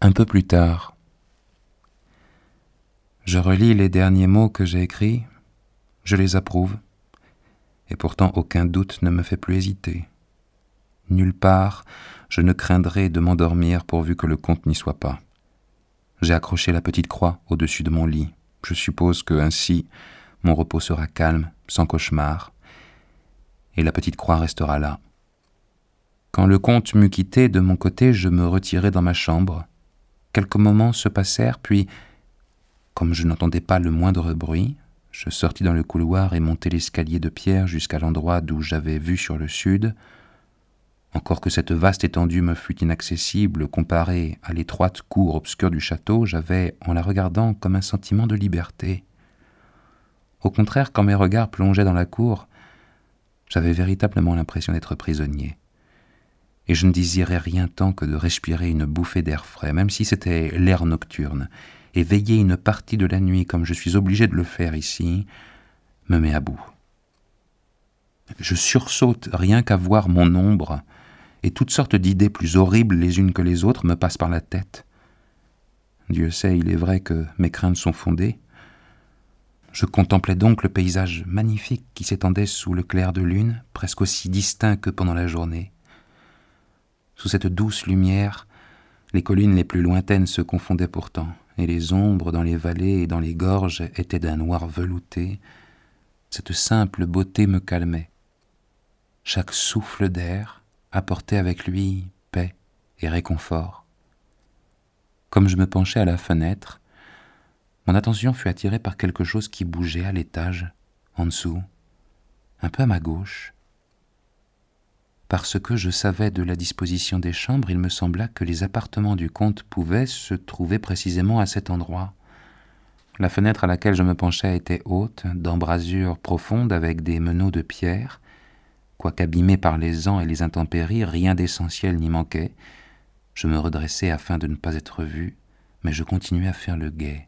Un peu plus tard, je relis les derniers mots que j'ai écrits, je les approuve, et pourtant aucun doute ne me fait plus hésiter. Nulle part, je ne craindrai de m'endormir pourvu que le compte n'y soit pas. J'ai accroché la petite croix au-dessus de mon lit. Je suppose que ainsi mon repos sera calme, sans cauchemar, et la petite croix restera là. Quand le comte m'eut quitté, de mon côté, je me retirai dans ma chambre. Quelques moments se passèrent, puis, comme je n'entendais pas le moindre bruit, je sortis dans le couloir et montai l'escalier de pierre jusqu'à l'endroit d'où j'avais vue sur le sud. Encore que cette vaste étendue me fût inaccessible comparée à l'étroite cour obscure du château, j'avais, en la regardant, comme un sentiment de liberté. Au contraire, quand mes regards plongeaient dans la cour, j'avais véritablement l'impression d'être prisonnier. Et je ne désirais rien tant que de respirer une bouffée d'air frais, même si c'était l'air nocturne, et veiller une partie de la nuit comme je suis obligé de le faire ici, me met à bout. Je sursaute rien qu'à voir mon ombre, et toutes sortes d'idées plus horribles les unes que les autres me passent par la tête. Dieu sait, il est vrai que mes craintes sont fondées. Je contemplais donc le paysage magnifique qui s'étendait sous le clair de lune, presque aussi distinct que pendant la journée. Sous cette douce lumière, les collines les plus lointaines se confondaient pourtant, et les ombres dans les vallées et dans les gorges étaient d'un noir velouté. Cette simple beauté me calmait. Chaque souffle d'air apportait avec lui paix et réconfort. Comme je me penchais à la fenêtre, mon attention fut attirée par quelque chose qui bougeait à l'étage, en dessous, un peu à ma gauche. Parce que je savais de la disposition des chambres, il me sembla que les appartements du comte pouvaient se trouver précisément à cet endroit. La fenêtre à laquelle je me penchais était haute, d'embrasures profondes avec des meneaux de pierre. Quoiqu'abîmé par les ans et les intempéries, rien d'essentiel n'y manquait. Je me redressai afin de ne pas être vu, mais je continuai à faire le guet.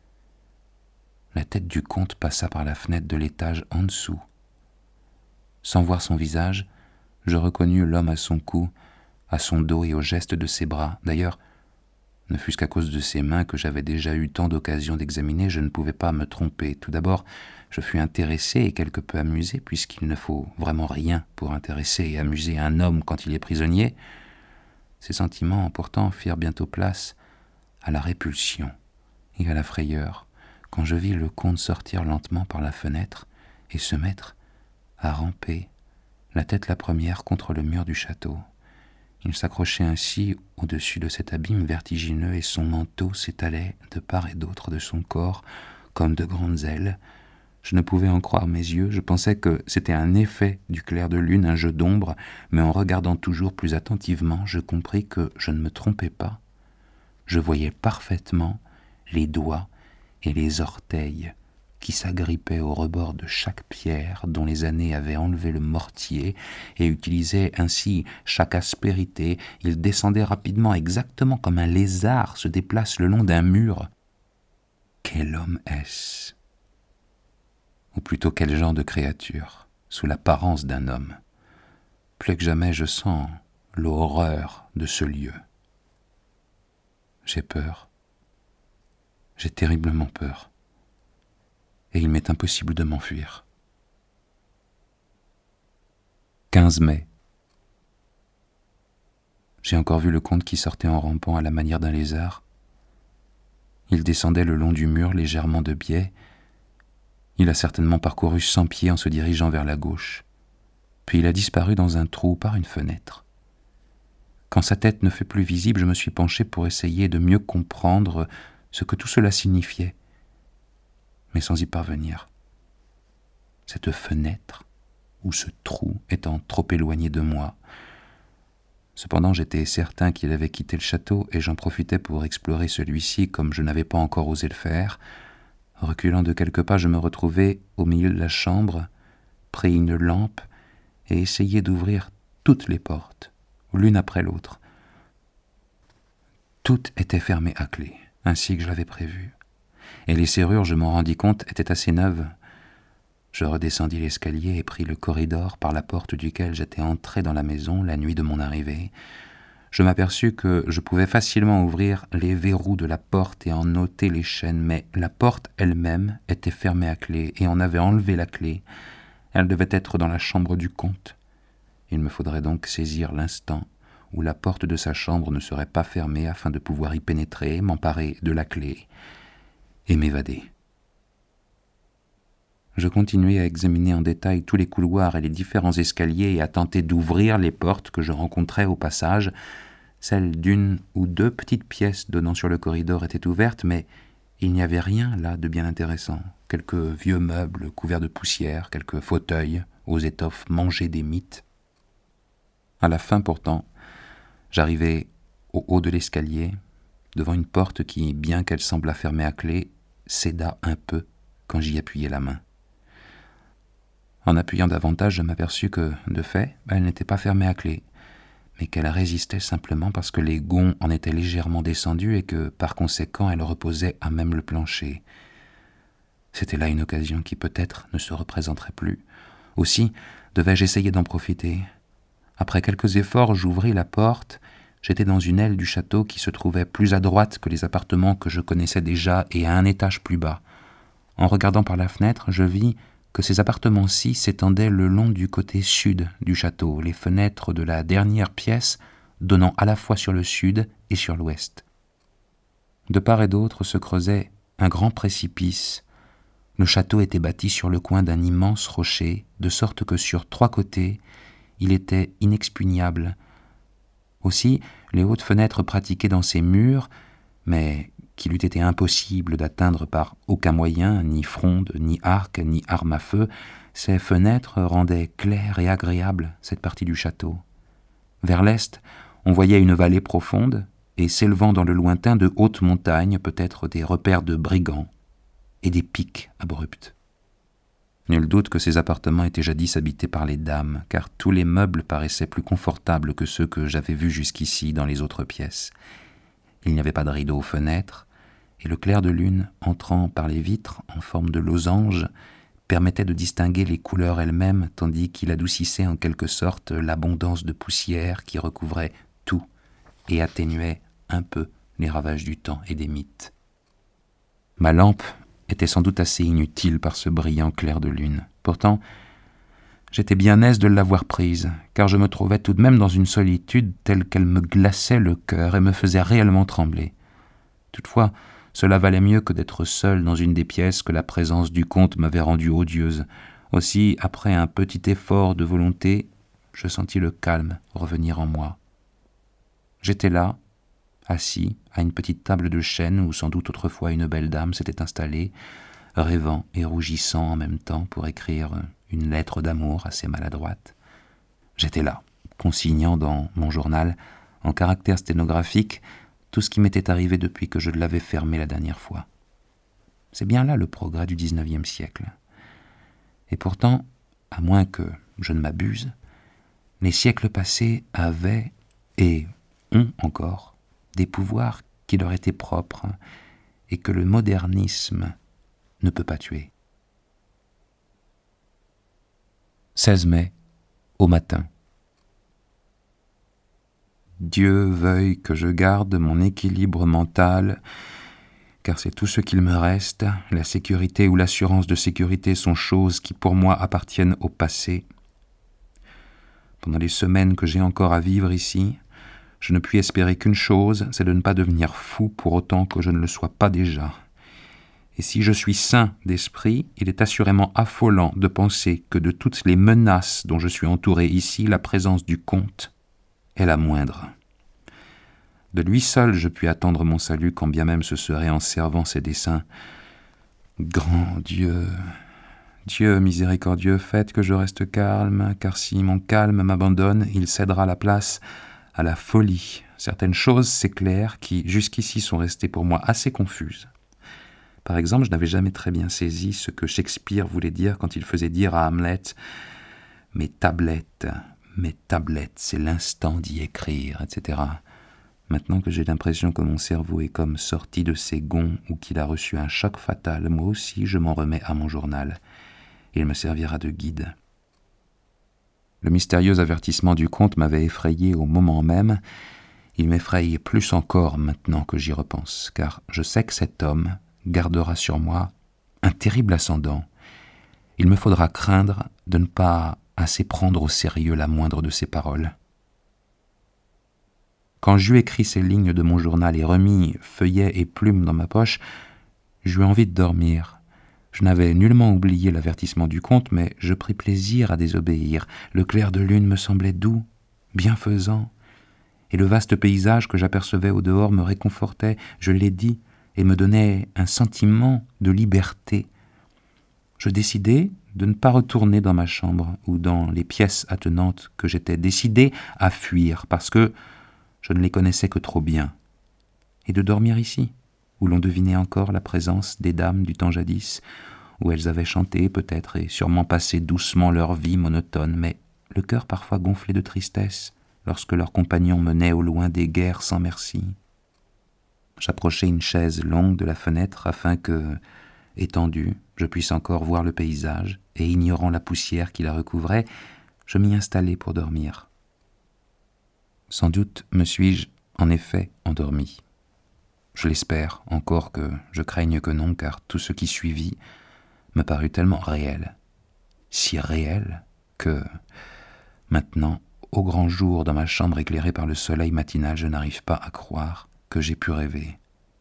La tête du comte passa par la fenêtre de l'étage en dessous. Sans voir son visage, je reconnus l'homme à son cou, à son dos et au geste de ses bras. D'ailleurs, ne fût-ce qu'à cause de ses mains que j'avais déjà eu tant d'occasions d'examiner, je ne pouvais pas me tromper. Tout d'abord, je fus intéressé et quelque peu amusé, puisqu'il ne faut vraiment rien pour intéresser et amuser un homme quand il est prisonnier. Ces sentiments, pourtant, firent bientôt place à la répulsion et à la frayeur, quand je vis le comte sortir lentement par la fenêtre et se mettre à ramper, la tête la première contre le mur du château. Il s'accrochait ainsi au-dessus de cet abîme vertigineux et son manteau s'étalait de part et d'autre de son corps comme de grandes ailes. Je ne pouvais en croire mes yeux, je pensais que c'était un effet du clair de lune, un jeu d'ombre, mais en regardant toujours plus attentivement, je compris que je ne me trompais pas. Je voyais parfaitement les doigts et les orteils qui s'agrippaient au rebord de chaque pierre dont les années avaient enlevé le mortier et utilisaient ainsi chaque aspérité. Ils descendaient rapidement, exactement comme un lézard se déplace le long d'un mur. Quel homme est-ce ? Ou plutôt quel genre de créature, sous l'apparence d'un homme. Plus que jamais je sens l'horreur de ce lieu. J'ai peur. J'ai terriblement peur. Et il m'est impossible de m'enfuir. 15 mai. J'ai encore vu le comte qui sortait en rampant à la manière d'un lézard. Il descendait le long du mur légèrement de biais. Il a certainement parcouru 100 pieds en se dirigeant vers la gauche. Puis il a disparu dans un trou par une fenêtre. Quand sa tête ne fut plus visible, je me suis penché pour essayer de mieux comprendre ce que tout cela signifiait, mais sans y parvenir. Cette fenêtre ou ce trou étant trop éloigné de moi. Cependant, j'étais certain qu'il avait quitté le château et j'en profitais pour explorer celui-ci comme je n'avais pas encore osé le faire. Reculant de quelques pas, je me retrouvai au milieu de la chambre, pris une lampe et essayai d'ouvrir toutes les portes, l'une après l'autre. Toutes étaient fermées à clé, ainsi que je l'avais prévu. Et les serrures, je m'en rendis compte, étaient assez neuves. Je redescendis l'escalier et pris le corridor par la porte duquel j'étais entré dans la maison la nuit de mon arrivée. je m'aperçus que je pouvais facilement ouvrir les verrous de la porte et en ôter les chaînes, mais la porte elle-même était fermée à clé et on avait enlevé la clé. Elle devait être dans la chambre du comte. Il me faudrait donc saisir l'instant où la porte de sa chambre ne serait pas fermée afin de pouvoir y pénétrer, m'emparer de la clé et m'évader. Je continuai à examiner en détail tous les couloirs et les différents escaliers et à tenter d'ouvrir les portes que je rencontrais au passage. Celles d'une ou deux petites pièces donnant sur le corridor étaient ouvertes, mais il n'y avait rien là de bien intéressant. Quelques vieux meubles couverts de poussière, quelques fauteuils aux étoffes mangées des mites. À la fin pourtant, j'arrivai au haut de l'escalier, devant une porte qui, bien qu'elle semblât fermée à clé, céda un peu quand j'y appuyai la main. En appuyant davantage, je m'aperçus que, de fait, elle n'était pas fermée à clé, mais qu'elle résistait simplement parce que les gonds en étaient légèrement descendus et que, par conséquent, elle reposait à même le plancher. C'était là une occasion qui peut-être ne se représenterait plus. Aussi, devais-je essayer d'en profiter. Après quelques efforts, j'ouvris la porte. J'étais dans une aile du château qui se trouvait plus à droite que les appartements que je connaissais déjà et à un étage plus bas. En regardant par la fenêtre, je vis que ces appartements-ci s'étendaient le long du côté sud du château, les fenêtres de la dernière pièce donnant à la fois sur le sud et sur l'ouest. De part et d'autre se creusait un grand précipice. Le château était bâti sur le coin d'un immense rocher, de sorte que sur 3 côtés, il était inexpugnable. Aussi, les hautes fenêtres pratiquées dans ces murs, mais qu'il eût été impossible d'atteindre par aucun moyen, ni fronde, ni arc, ni arme à feu, ces fenêtres rendaient claire et agréable cette partie du château. Vers l'est, on voyait une vallée profonde, et s'élevant dans le lointain de hautes montagnes, peut-être des repères de brigands, et des pics abruptes. Nul doute que ces appartements étaient jadis habités par les dames, car tous les meubles paraissaient plus confortables que ceux que j'avais vus jusqu'ici dans les autres pièces. Il n'y avait pas de rideaux aux fenêtres, et le clair de lune, entrant par les vitres en forme de losange, permettait de distinguer les couleurs elles-mêmes, tandis qu'il adoucissait en quelque sorte l'abondance de poussière qui recouvrait tout et atténuait un peu les ravages du temps et des mites. Ma lampe était sans doute assez inutile par ce brillant clair de lune. Pourtant, j'étais bien aise de l'avoir prise, car je me trouvais tout de même dans une solitude telle qu'elle me glaçait le cœur et me faisait réellement trembler. Toutefois, cela valait mieux que d'être seul dans une des pièces que la présence du comte m'avait rendue odieuse. Aussi, après un petit effort de volonté, je sentis le calme revenir en moi. J'étais là, assis à une petite table de chêne où sans doute autrefois une belle dame s'était installée, rêvant et rougissant en même temps pour écrire une lettre d'amour assez maladroite. J'étais là, consignant dans mon journal, en caractères sténographiques, tout ce qui m'était arrivé depuis que je l'avais fermé la dernière fois. C'est bien là le progrès du XIXe siècle. Et pourtant, à moins que je ne m'abuse, les siècles passés avaient, et ont encore, des pouvoirs qui leur étaient propres et que le modernisme ne peut pas tuer. 16 mai, au matin. Dieu veuille que je garde mon équilibre mental, car c'est tout ce qu'il me reste. La sécurité ou l'assurance de sécurité sont choses qui pour moi appartiennent au passé. Pendant les semaines que j'ai encore à vivre ici, je ne puis espérer qu'une chose, c'est de ne pas devenir fou pour autant que je ne le sois pas déjà. Et si je suis sain d'esprit, il est assurément affolant de penser que de toutes les menaces dont je suis entouré ici, la présence du comte est la moindre. De lui seul je puis attendre mon salut, quand bien même ce serait en servant ses desseins. Grand Dieu, Dieu miséricordieux, faites que je reste calme, car si mon calme m'abandonne, il cédera la place à la folie. Certaines choses, c'est clair, qui jusqu'ici sont restées pour moi assez confuses. Par exemple, je n'avais jamais très bien saisi ce que Shakespeare voulait dire quand il faisait dire à Hamlet « Mes tablettes, c'est l'instant d'y écrire, etc. » Maintenant que j'ai l'impression que mon cerveau est comme sorti de ses gonds ou qu'il a reçu un choc fatal, moi aussi je m'en remets à mon journal. Il me servira de guide. Le mystérieux avertissement du comte m'avait effrayé au moment même. Il m'effraie plus encore maintenant que j'y repense, car je sais que cet homme gardera sur moi un terrible ascendant. Il me faudra craindre de ne pas assez prendre au sérieux la moindre de ses paroles. Quand j'eus écrit ces lignes de mon journal et remis feuillet et plume dans ma poche, j'eus envie de dormir. Je n'avais nullement oublié l'avertissement du comte, mais je pris plaisir à désobéir. Le clair de lune me semblait doux, bienfaisant, et le vaste paysage que j'apercevais au dehors me réconfortait, je l'ai dit, et me donnait un sentiment de liberté. Je décidai de ne pas retourner dans ma chambre ou dans les pièces attenantes que j'étais décidé à fuir, parce que je ne les connaissais que trop bien, et de dormir ici, où l'on devinait encore la présence des dames du temps jadis, où elles avaient chanté peut-être et sûrement passé doucement leur vie monotone, mais le cœur parfois gonflé de tristesse lorsque leurs compagnons menaient au loin des guerres sans merci. J'approchai une chaise longue de la fenêtre afin que, étendu, je puisse encore voir le paysage, et ignorant la poussière qui la recouvrait, je m'y installai pour dormir. Sans doute me suis-je, en effet, endormi. Je l'espère, encore que je craigne que non, car tout ce qui suivit me parut tellement réel, si réel que, maintenant, au grand jour, dans ma chambre éclairée par le soleil matinal, je n'arrive pas à croire que j'ai pu rêver.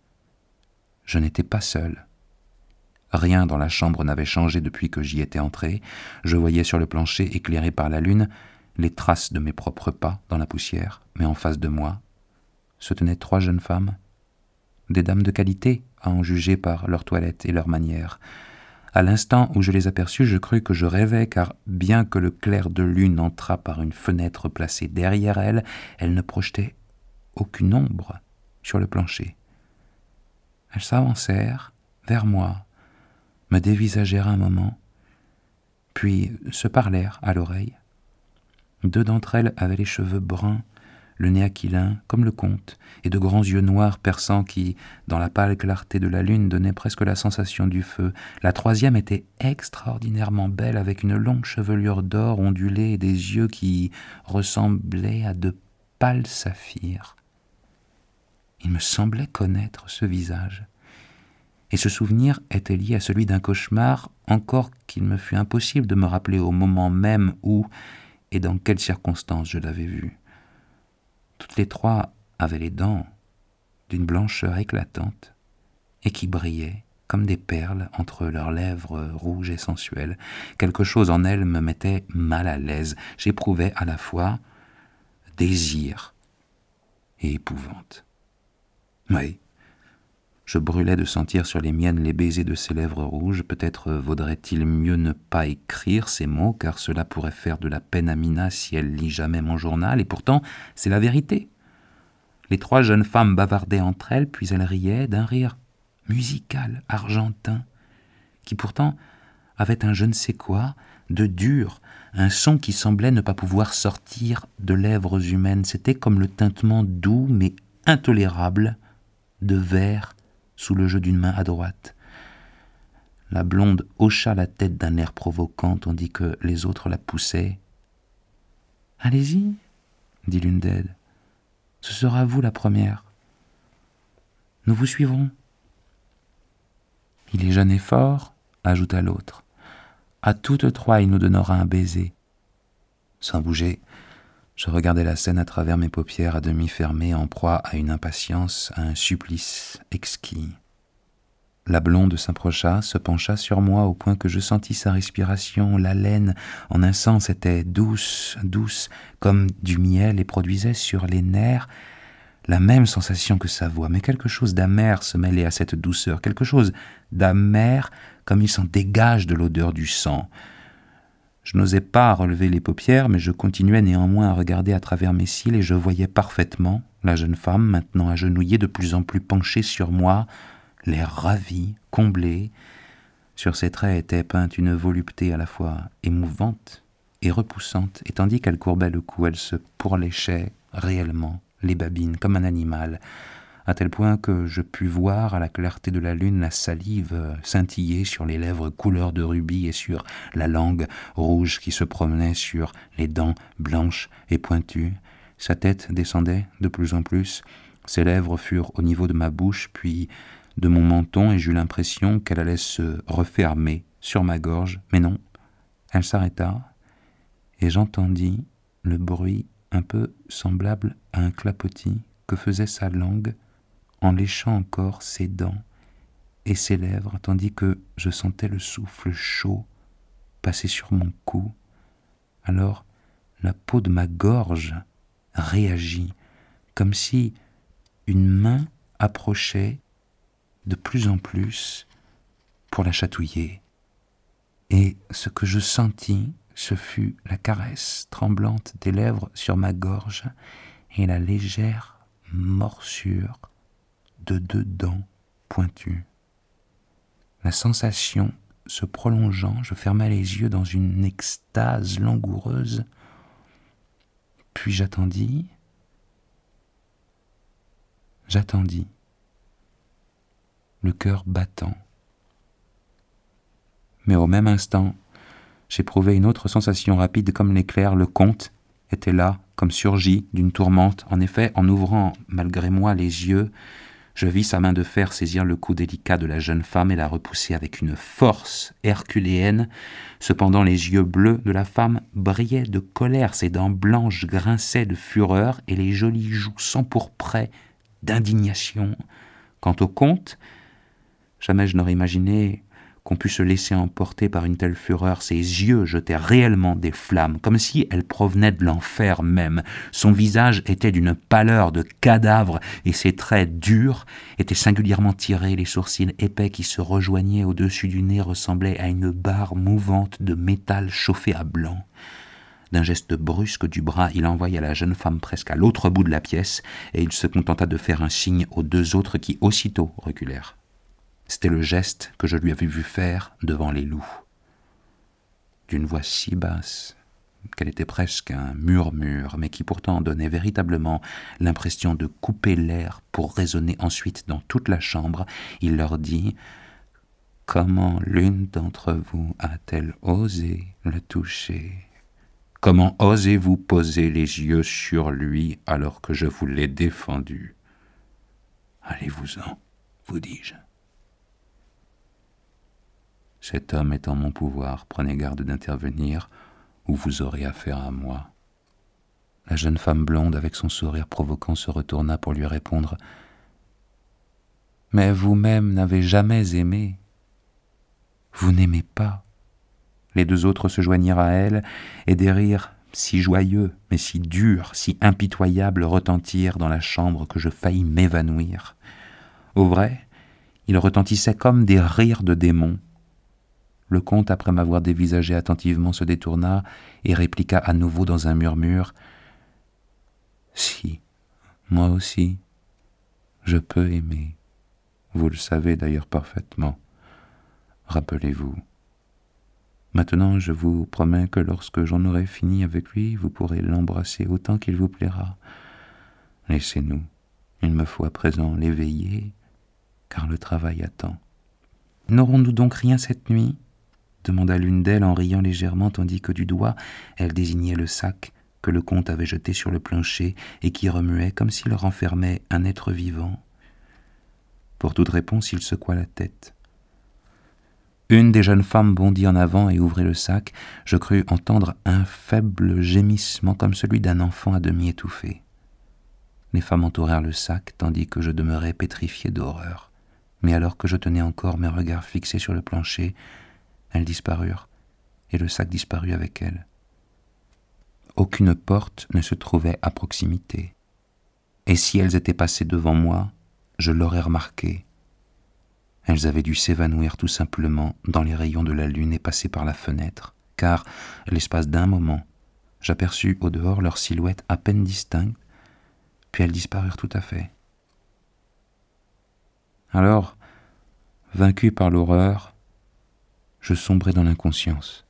Je n'étais pas seul. Rien dans la chambre n'avait changé depuis que j'y étais entré. Je voyais sur le plancher, éclairé par la lune, les traces de mes propres pas dans la poussière, mais en face de moi se tenaient 3 jeunes femmes, des dames de qualité, à en juger par leur toilette et leur manière. À l'instant où je les aperçus, je crus que je rêvais, car bien que le clair de lune entrât par une fenêtre placée derrière elles, elles ne projetaient aucune ombre sur le plancher. Elles s'avancèrent vers moi, me dévisagèrent un moment, puis se parlèrent à l'oreille. 2 d'entre elles avaient les cheveux bruns, le nez aquilin, comme le comte, et de grands yeux noirs perçants qui, dans la pâle clarté de la lune, donnaient presque la sensation du feu. La 3e était extraordinairement belle, avec une longue chevelure d'or ondulée et des yeux qui ressemblaient à de pâles saphirs. Il me semblait connaître ce visage, et ce souvenir était lié à celui d'un cauchemar, encore qu'il me fut impossible de me rappeler au moment même où et dans quelles circonstances je l'avais vu. Toutes les 3 avaient les dents d'une blancheur éclatante et qui brillaient comme des perles entre leurs lèvres rouges et sensuelles. Quelque chose en elles me mettait mal à l'aise. J'éprouvais à la fois désir et épouvante. Oui, je brûlais de sentir sur les miennes les baisers de ces lèvres rouges. Peut-être vaudrait-il mieux ne pas écrire ces mots, car cela pourrait faire de la peine à Mina si elle lit jamais mon journal, et pourtant c'est la vérité. Les 3 jeunes femmes bavardaient entre elles, puis elles riaient d'un rire musical, argentin, qui pourtant avait un je ne sais quoi de dur, un son qui semblait ne pas pouvoir sortir de lèvres humaines. C'était comme le tintement doux mais intolérable de verre sous le jeu d'une main à droite. La blonde hocha la tête d'un air provoquant, tandis que les autres la poussaient. « Allez-y, dit l'une d'elles. Ce sera vous la première. Nous vous suivrons. »« Il est jeune et fort, ajouta l'autre. À toutes 3, il nous donnera un baiser. » Sans bouger, je regardais la scène à travers mes paupières à demi fermées, en proie à une impatience, à un supplice exquis. La blonde s'approcha, se pencha sur moi au point que je sentis sa respiration. L'haleine, en un sens, était douce, douce, comme du miel, et produisait sur les nerfs la même sensation que sa voix. Mais quelque chose d'amer se mêlait à cette douceur, quelque chose d'amer comme il s'en dégage de l'odeur du sang. Je n'osais pas relever les paupières, mais je continuais néanmoins à regarder à travers mes cils, et je voyais parfaitement la jeune femme, maintenant agenouillée, de plus en plus penchée sur moi, l'air ravi, comblé. Sur ses traits était peinte une volupté à la fois émouvante et repoussante, et tandis qu'elle courbait le cou, elle se pourléchait réellement les babines comme un animal, à tel point que je pus voir à la clarté de la lune la salive scintiller sur les lèvres couleur de rubis et sur la langue rouge qui se promenait sur les dents blanches et pointues. Sa tête descendait de plus en plus, ses lèvres furent au niveau de ma bouche, puis de mon menton, et j'eus l'impression qu'elle allait se refermer sur ma gorge, mais non, elle s'arrêta, et j'entendis le bruit un peu semblable à un clapotis que faisait sa langue en léchant encore ses dents et ses lèvres, tandis que je sentais le souffle chaud passer sur mon cou. Alors la peau de ma gorge réagit, comme si une main approchait de plus en plus pour la chatouiller. Et ce que je sentis, ce fut la caresse tremblante des lèvres sur ma gorge et la légère morsure de 2 dents pointues. La sensation se prolongeant, je fermai les yeux dans une extase langoureuse, puis j'attendis, le cœur battant. Mais au même instant, j'éprouvai une autre sensation rapide comme l'éclair. Le comte était là, comme surgi d'une tourmente. En effet, en ouvrant malgré moi les yeux, je vis sa main de fer saisir le cou délicat de la jeune femme et la repousser avec une force herculéenne. Cependant, les yeux bleus de la femme brillaient de colère, ses dents blanches grinçaient de fureur et les jolies joues s'empourpraient d'indignation. Quant au comte, jamais je n'aurais imaginé qu'on pût se laisser emporter par une telle fureur. Ses yeux jetaient réellement des flammes, comme si elles provenaient de l'enfer même. Son visage était d'une pâleur de cadavre, et ses traits durs étaient singulièrement tirés. Les sourcils épais qui se rejoignaient au-dessus du nez ressemblaient à une barre mouvante de métal chauffé à blanc. D'un geste brusque du bras, il envoya la jeune femme presque à l'autre bout de la pièce, et il se contenta de faire un signe aux 2 autres qui aussitôt reculèrent. C'était le geste que je lui avais vu faire devant les loups. D'une voix si basse qu'elle était presque un murmure, mais qui pourtant donnait véritablement l'impression de couper l'air pour résonner ensuite dans toute la chambre, il leur dit « Comment l'une d'entre vous a-t-elle osé le toucher ? Comment osez-vous poser les yeux sur lui alors que je vous l'ai défendu ? Allez-vous-en, vous dis-je. » Cet homme est en mon pouvoir, prenez garde d'intervenir, ou vous aurez affaire à moi. La jeune femme blonde, avec son sourire provoquant, se retourna pour lui répondre « Mais vous-même n'avez jamais aimé. Vous n'aimez pas. » Les 2 autres se joignirent à elle, et des rires si joyeux, mais si durs, si impitoyables retentirent dans la chambre que je faillis m'évanouir. Au vrai, ils retentissaient comme des rires de démons. Le comte, après m'avoir dévisagé attentivement, se détourna et répliqua à nouveau dans un murmure « Si, moi aussi, je peux aimer. Vous le savez d'ailleurs parfaitement. Rappelez-vous. Maintenant, je vous promets que lorsque j'en aurai fini avec lui, vous pourrez l'embrasser autant qu'il vous plaira. Laissez-nous. Il me faut à présent l'éveiller, car le travail attend. » « N'aurons-nous donc rien cette nuit ?» demanda l'une d'elles en riant légèrement, tandis que du doigt elle désignait le sac que le comte avait jeté sur le plancher et qui remuait comme s'il renfermait un être vivant. Pour toute réponse, il secoua la tête. Une des jeunes femmes bondit en avant et ouvrit le sac. Je crus entendre un faible gémissement comme celui d'un enfant à demi étouffé. Les femmes entourèrent le sac, tandis que je demeurais pétrifié d'horreur. Mais alors que je tenais encore mes regards fixés sur le plancher, elles disparurent, et le sac disparut avec elles. Aucune porte ne se trouvait à proximité, et si elles étaient passées devant moi, je l'aurais remarqué. Elles avaient dû s'évanouir tout simplement dans les rayons de la lune et passer par la fenêtre, car, à l'espace d'un moment, j'aperçus au dehors leurs silhouettes à peine distinctes, puis elles disparurent tout à fait. Alors, vaincu par l'horreur, je sombrai dans l'inconscience.